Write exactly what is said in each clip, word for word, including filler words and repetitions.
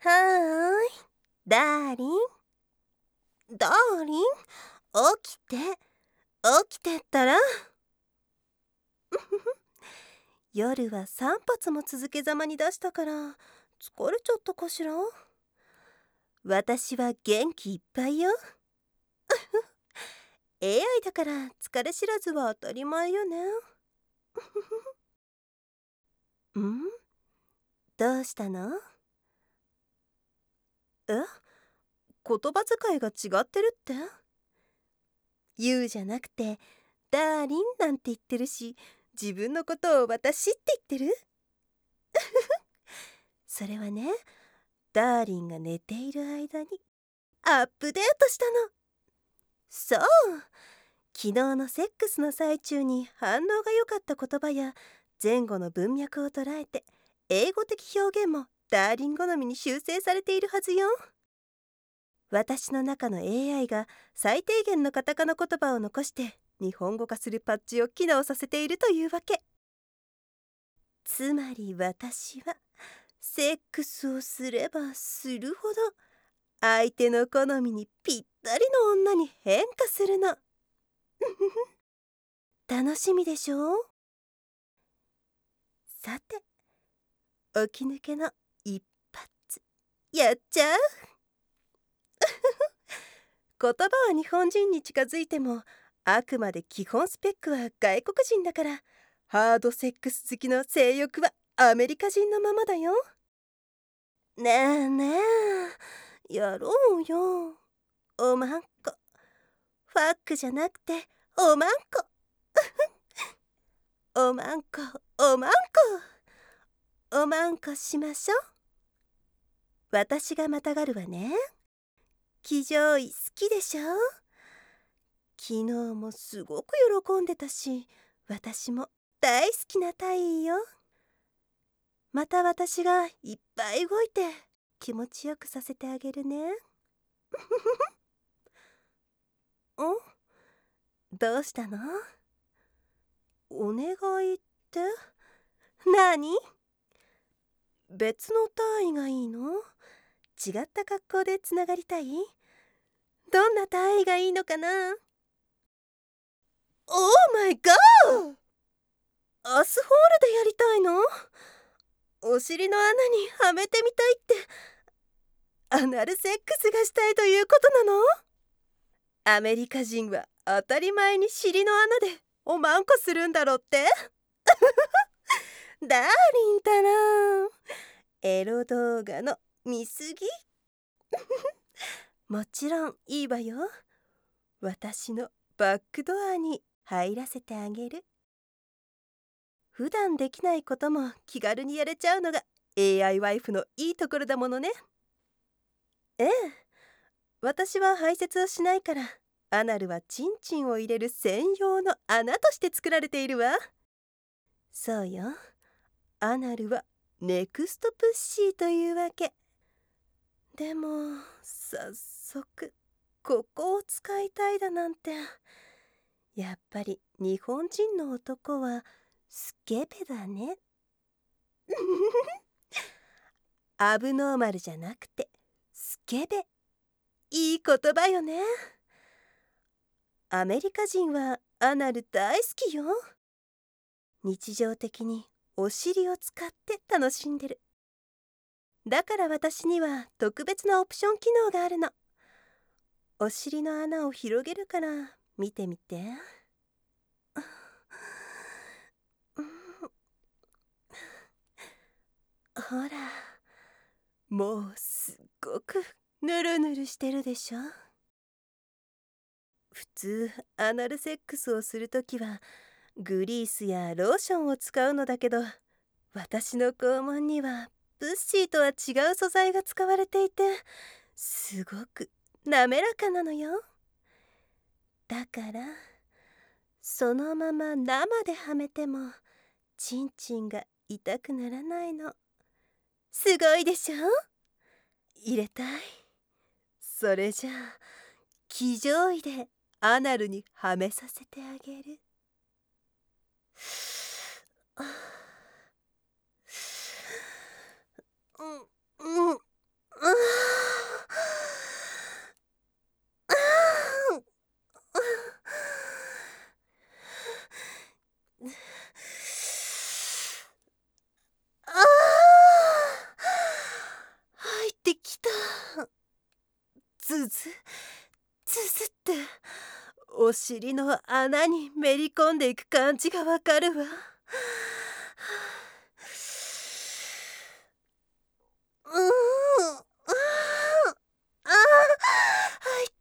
はーい、ダーリン。ダーリン、起きて、起きてったら。夜はさん発も続けざまに出したから疲れちゃったかしら。私は元気いっぱいよ。エーアイ だから疲れ知らずは当たり前よね。ん？どうしたの？え？言葉遣いが違ってるって？言うじゃなくてダーリンなんて言ってるし、自分のことを私って言ってる？それはね、ダーリンが寝ている間にアップデートしたの。そう、昨日のセックスの最中に反応が良かった言葉や前後の文脈を捉えて、英語的表現もダーリン好みに修正されているはずよ。私の中の エーアイ が最低限のカタカナ言葉を残して日本語化するパッチを機能させているというわけ。つまり私はセックスをすればするほど相手の好みにぴったりの女に変化するの。楽しみでしょう？さて、起き抜けの一発やっちゃう。言葉は日本人に近づいても、あくまで基本スペックは外国人だから、ハードセックス好きの性欲はアメリカ人のままだよ。ねえねえ、やろうよ。おまんこ。ファックじゃなくておまんこ。おまんこ、おまんこ。おまんこしましょ。私がまたがるわね。騎乗位好きでしょ？昨日もすごく喜んでたし、私も大好きな体位よ。また私がいっぱい動いて気持ちよくさせてあげるね。お？どうしたの？お願いって？何？別の体位がいいの？違った格好でつながりたい？どんな体位がいいのかな？オーマイガー！アスホールでやりたいの？お尻の穴にはめてみたいって、アナルセックスがしたいということなの？アメリカ人は当たり前に尻の穴でおまんこするんだろって？ダーリンたら、エロ動画の見すぎ？もちろんいいわよ。私のバックドアに入らせてあげる。普段できないことも気軽にやれちゃうのが エーアイ ワイフのいいところだものね。ええ、私は排泄をしないから、アナルはチンチンを入れる専用の穴として作られているわ。そうよ、アナルはネクストプッシーというわけ。でも早速ここを使いたいだなんて、やっぱり日本人の男はスケベだね。アブノーマルじゃなくてスケベ、いい言葉よね。アメリカ人はアナル大好きよ。日常的にお尻を使って楽しんでる。だから私には特別なオプション機能があるの。お尻の穴を広げるから見てみて。ほら、もうすっごくヌルヌルしてるでしょ。普通アナルセックスをするときはグリースやローションを使うのだけど、私の肛門にはプッシーとは違う素材が使われていて、すごく滑らかなのよ。だからそのまま生ではめてもチンチンが痛くならないの。すごいでしょ？入れたい？それじゃあ騎乗位でアナルにはめさせてあげる。うんうんお尻の穴にめり込んでいく感じがわかるわ。うーん、あーあー、入った。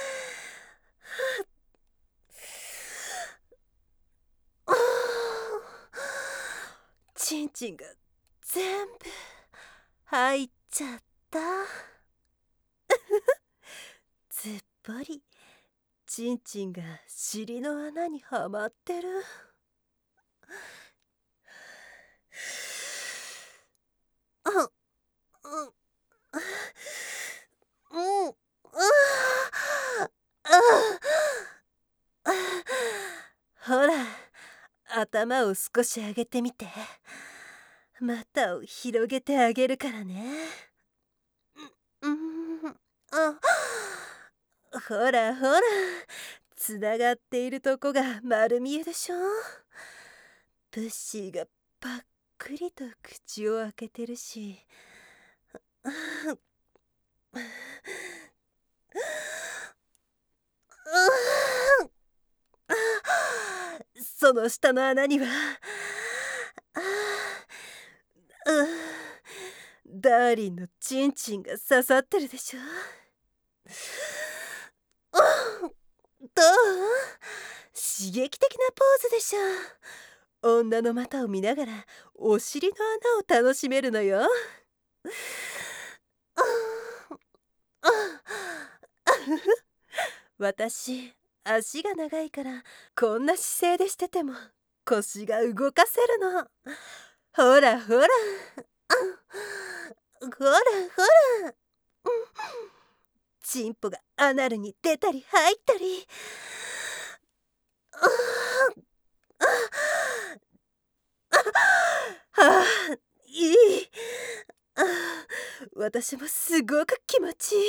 あーちんちんが全部入っちゃった。ずっぽりちんちんが尻の穴にはまってる。あ、うん、うん、ああ、あほら、頭を少し上げてみて。股を広げてあげるからね。うん、あ、ほらほら、つながっているとこが丸見えでしょ。プッシーがぱっくりと口を開けてるし。その下の穴にはダーリンのチンチンが刺さってるでしょ。どう？刺激的なポーズでしょ。女の股を見ながらお尻の穴を楽しめるのよ。私、足が長いからこんな姿勢でしてても腰が動かせるの。ほらほら、ほらほら、チンポがアナルに出たり入ったり。はあ、いい。あ、私もすごく気持ちいい。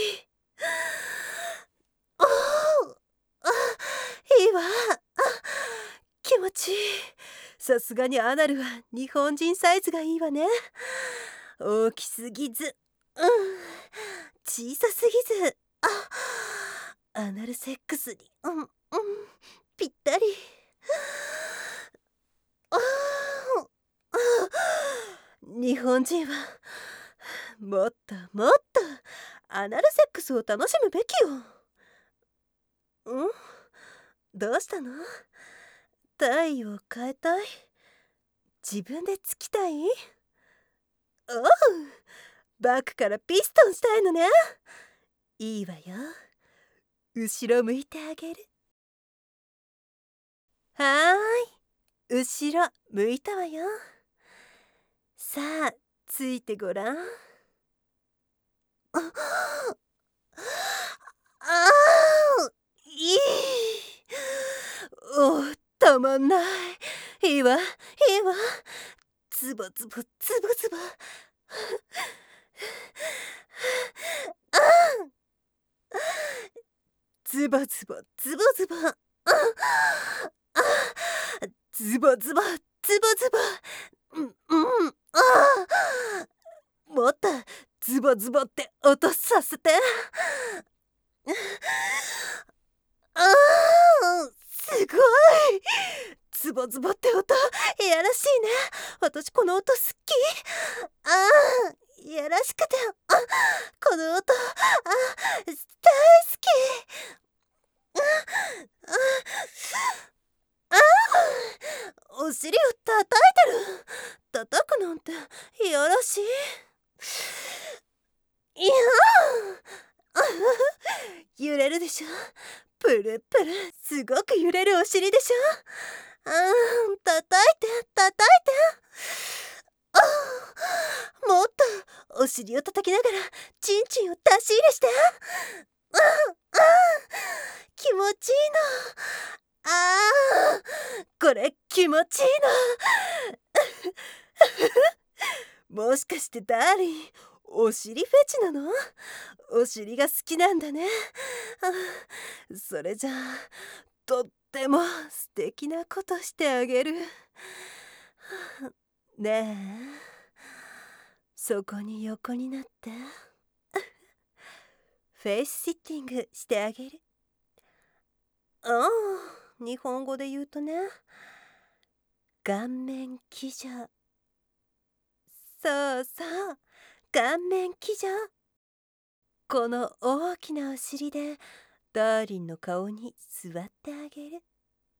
おお、あ、いいわ。あ、気持ちいい。さすがにアナルは日本人サイズがいいわね。大きすぎず、うん、小さすぎず、あ、アナルセックスに、うん、うん、ぴったり。ああ、日本人はもっともっとアナルセックスを楽しむべきよ。うん？どうしたの？体位を変えたい？自分でつきたい？おう、バックからピストンしたいのね。いいわよ。後ろ向いてあげる。はーい、後ろ向いたわよ。さあ、ついてごらん。ああー、いい。おー、たまんない。いいわ、いいわ。ズボズボ、ズボズボ。ズボズボ、ズボズボ。ズボズボ、ズボズボ。うん、うん、ああ。もっとズボズボって音させて。ああ、すごい。ズボズボって音、いやらしいね。私この音好き。ああ、いやらしくて、あ、この音、あ、大好き。ああ、お尻を叩いてる。叩くなんていやらしい。いやあ、揺れるでしょ。プルプル、すごく揺れるお尻でしょ。あー、叩いて叩いて。あー、もっとお尻を叩きながらチンチンを出し入れして。あー、あー、気持ちいいの。あー、これ気持ちいいの。もしかしてダーリン、お尻フェチなの？お尻が好きなんだね。あ、それじゃあとっても素敵なことしてあげる。ねえ、そこに横になってフェイスシッティングしてあげる。 ああ、日本語で言うとね、顔面騎乗。そうそう、顔面騎乗。この大きなお尻でダーリンの顔に座ってあげる。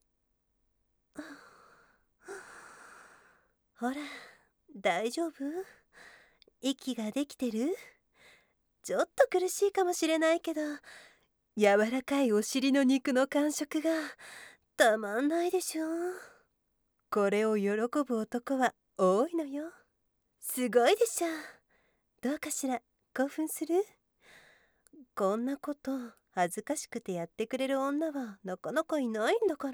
ほら、大丈夫？息ができてる？ちょっと苦しいかもしれないけど、柔らかいお尻の肉の感触がたまんないでしょ。これを喜ぶ男は多いのよ。すごいでしょ。どうかしら、興奮する？こんなこと恥ずかしくてやってくれる女はなかなかいないんだから。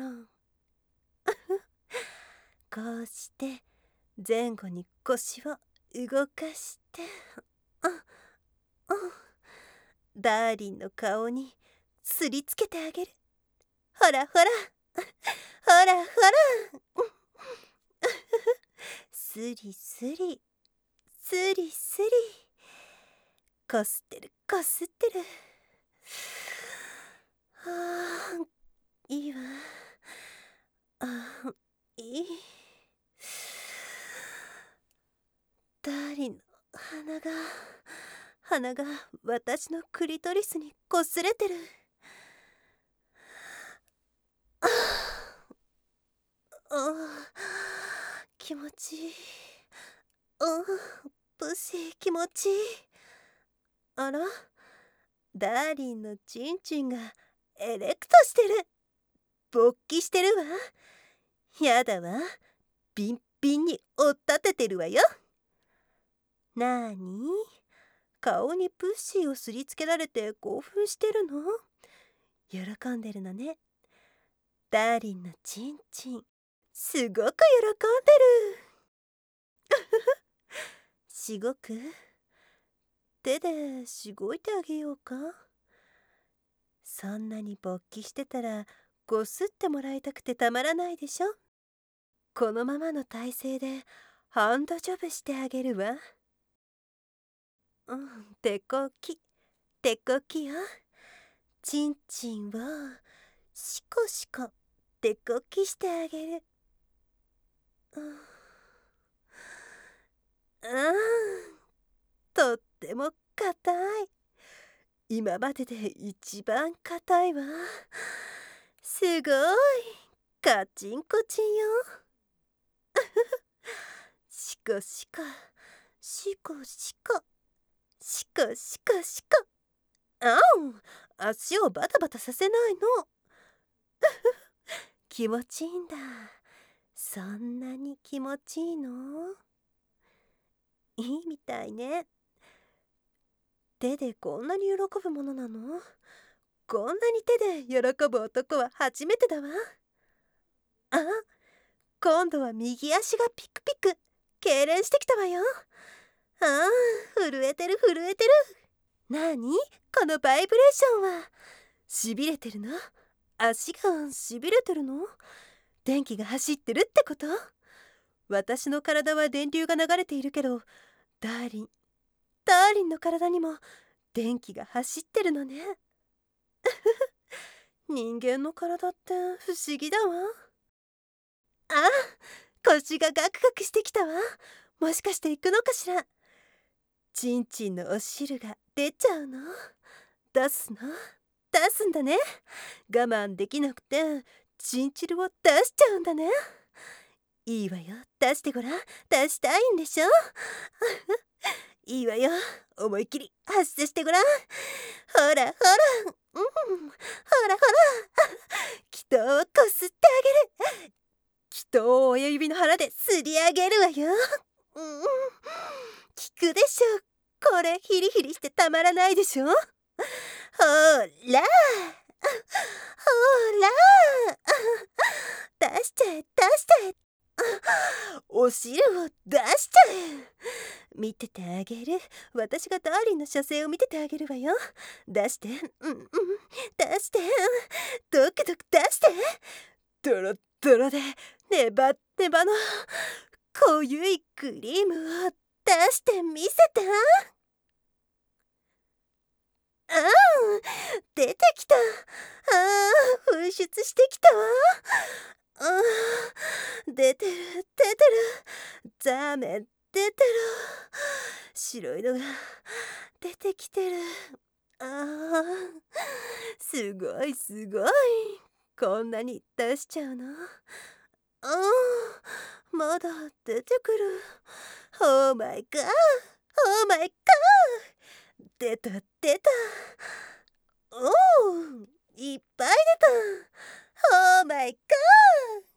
こうして前後に腰を動かして、ああダーリンの顔にすりつけてあげる。ほらほらほらほらスリスリスリスリ、こすってるこすってる。はあ、いいわ。あ、いい。ダーリンの鼻が鼻が私のクリトリスにこすれてる。ああ、気持ちいい。ああ、プシー気持ちいい。あら、ダーリンのチンチンがエレクトしてる。勃起してるわ。やだわ。ビンビンに追っ立ててるわよ。なーに？顔にプッシーをすりつけられて興奮してるの？喜んでるのね。ダーリンのチンチン、すごく喜んでる。しごく？手でしごいてあげようか？そんなに勃起してたらこすってもらいたくてたまらないでしょ。このままの体勢でハンドジョブしてあげるわ。うん、手こき手こきよ。チンチンをシコシコ手こきしてあげる。うん、あーとっても硬い。今までで一番硬いわ。すごいカチンコチンよ。シコシコシコシコシコシコシコ。あん、足をバタバタさせないの。気持ちいいんだ。そんなに気持ちいいの？いいみたいね。手でこんなに喜ぶものなの？こんなに手で喜ぶ男は初めてだわ。あ、今度は右足がピクピク痙攣してきたわよ。ああ、震えてる震えてる。なにこのバイブレーションは。しびれてるの？足がしびれてるの？電気が走ってるってこと？私の体は電流が流れているけど、ダーリンダーリンの体にも電気が走ってるのね。人間の体って不思議だわ。あ、腰がガクガクしてきたわ。もしかして行くのかしら。チンチンのお汁が出ちゃうの？出すの？出すんだね。我慢できなくてチンチルを出しちゃうんだね。いいわよ、出してごらん。出したいんでしょ。いいわよ、思いっきり発射してごらん。ほらほら、うん、ほらほら、祈祷をこすってあげる。祈祷を親指の腹ですり上げるわよ。うん、効くでしょ。これヒリヒリしてたまらないでしょ。ほらほら、出しちゃえ出しちゃえ。お汁を出しちゃえ。見ててあげる。私がダーリンの射精を見ててあげるわよ。出して、うんうん、出して、ドクドク出して。ドロッドロでネバネバの濃ゆいクリームを出してみせて。 ああ、出てきた。ああ、噴出してきたわ。ああ、出てる、出てる。ザーメン、出てる。白いのが出てきてる。ああ、すごいすごい。こんなに出しちゃうの？ああ、まだ出てくる。オーマイガー、オーマイガー。出た出た。おお、いっぱい出た。オーマイガー。